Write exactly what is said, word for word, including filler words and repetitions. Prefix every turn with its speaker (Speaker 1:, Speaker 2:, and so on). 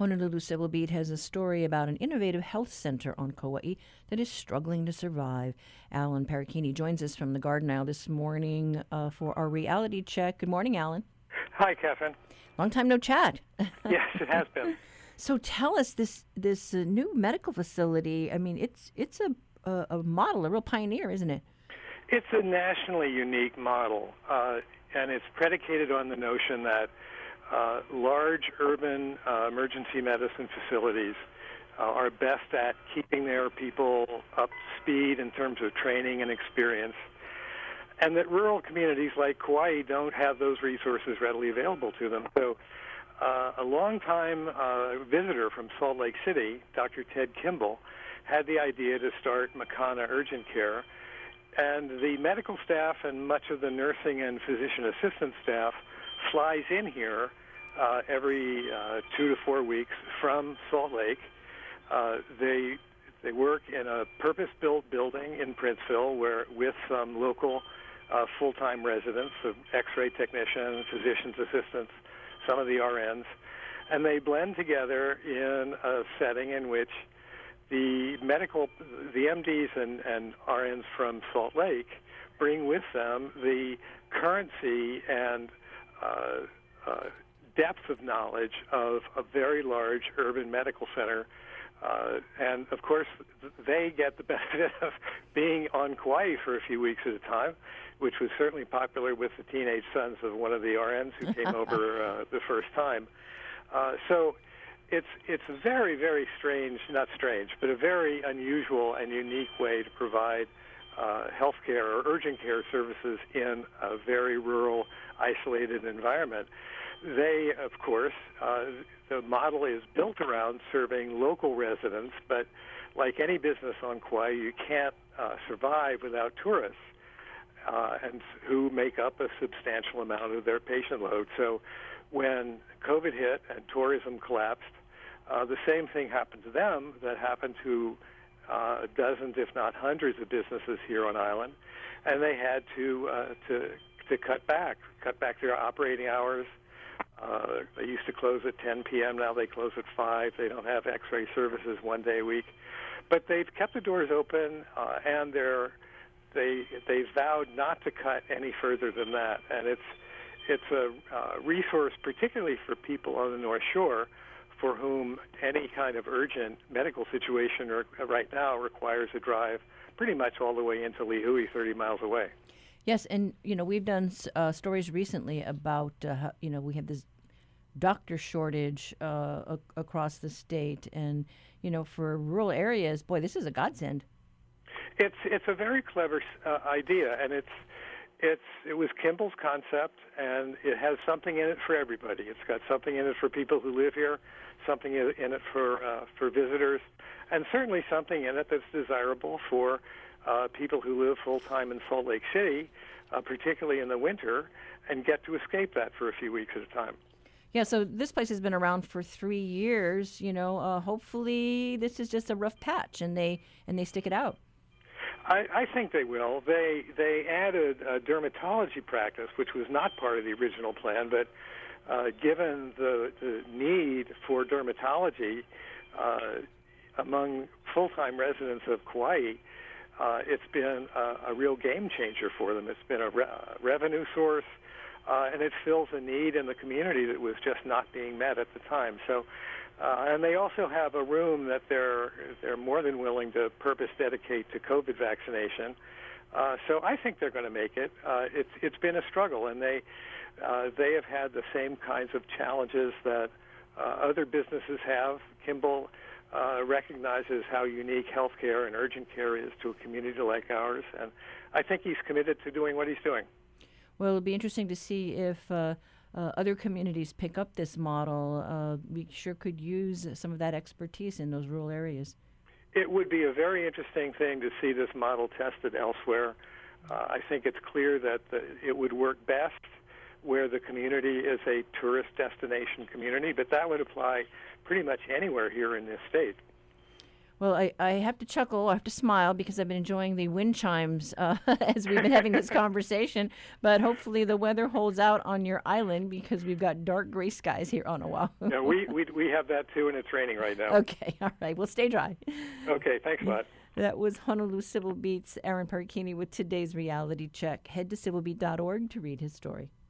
Speaker 1: Honolulu Civil Beat has a story about an innovative health center on Kauai that is struggling to survive. Alan Parachini joins us from the Garden Isle this morning uh, for our reality check. Good morning, Alan.
Speaker 2: Hi, Catherine.
Speaker 1: Long time no chat.
Speaker 2: Yes, it has been.
Speaker 1: So tell us this this uh, new medical facility. I mean, it's it's a, a a model, a real pioneer, isn't it?
Speaker 2: It's a nationally unique model, uh, and it's predicated on the notion that uh, large urban uh, emergency medicine facilities uh, are best at keeping their people up to speed in terms of training and experience, and that rural communities like Kauai don't have those resources readily available to them. So uh, a long-time uh, visitor from Salt Lake City, Doctor Ted Kimball, had the idea to start Makana Urgent Care, and the medical staff and much of the nursing and physician assistant staff flies in here uh, every uh, two to four weeks from Salt Lake. Uh, they they work in a purpose-built building in Princeville where with some local uh, full-time residents, of X-ray technicians, physician's assistants, some of the R Ns, and they blend together in a setting in which the medical, the M Ds and, and R Ns from Salt Lake bring with them the currency and uh, uh, depth of knowledge of a very large urban medical center. Uh, and, of course, they get the benefit of being on Kauai for a few weeks at a time, which was certainly popular with the teenage sons of one of the R Ns who came over uh, the first time. Uh, so it's it's a very, very strange, not strange, but a very unusual and unique way to provide uh, health care or urgent care services in a very rural, isolated environment. They, of course, uh, the model is built around serving local residents, but like any business on Kauai, you can't uh, survive without tourists, uh, and who make up a substantial amount of their patient load. So when COVID hit and tourism collapsed, uh, the same thing happened to them that happened to uh, dozens, if not hundreds, of businesses here on island, and they had to uh, to to cut back, cut back their operating hours. Uh, they used to close at ten p.m. Now they close at five. They don't have X-ray services one day a week, but they've kept the doors open, uh, and they're they they vowed not to cut any further than that. And it's it's a uh, resource, particularly for people on the North Shore, for whom any kind of urgent medical situation or, uh, right now requires a drive pretty much all the way into Lihue, thirty miles away.
Speaker 1: Yes, and, you know, we've done uh, stories recently about, uh, how, you know, we have this doctor shortage uh, a- across the state. And, you know, for rural areas, boy, this is a godsend.
Speaker 2: It's it's a very clever uh, idea, and it's it's it was Kimball's concept, and it has something in it for everybody. It's got something in it for people who live here, something in it for uh, for visitors, and certainly something in it that's desirable for Uh, people who live full-time in Salt Lake City, uh, particularly in the winter, and get to escape that for a few weeks at a time.
Speaker 1: Yeah, so this place has been around for three years. You know, uh, hopefully this is just a rough patch, and they and they stick it out.
Speaker 2: I, I think they will. They they added a dermatology practice, which was not part of the original plan, but uh, given the, the need for dermatology uh, among full-time residents of Kauai, Uh, it's been a, a real game changer for them. It's been a re- revenue source, uh, and it fills a need in the community that was just not being met at the time. So, uh, and they also have a room that they're they're more than willing to purpose dedicate to COVID vaccination. Uh, so I think they're going to make it. Uh, it's it's been a struggle, and they uh, they have had the same kinds of challenges that uh, other businesses have. Kimball Uh, recognizes how unique healthcare and urgent care is to a community like ours, and I think he's committed to doing what he's doing.
Speaker 1: Well, it'll be interesting to see if uh, uh, other communities pick up this model. Uh, we sure could use some of that expertise in those rural areas.
Speaker 2: It would be a very interesting thing to see this model tested elsewhere. Uh, I think it's clear that the, it would work best where the community is a tourist destination community, but that would apply pretty much anywhere here in this state.
Speaker 1: Well, I, I have to chuckle, I have to smile because I've been enjoying the wind chimes uh, as we've been having this conversation. But hopefully the weather holds out on your island because we've got dark gray skies here on Oahu.
Speaker 2: Yeah, we, we we have that too, and it's raining right now.
Speaker 1: Okay, all right. Well, stay dry.
Speaker 2: Okay, thanks a lot.
Speaker 1: That was Honolulu Civil Beat's Aaron Parikini with today's reality check. Head to civil beat dot org to read his story.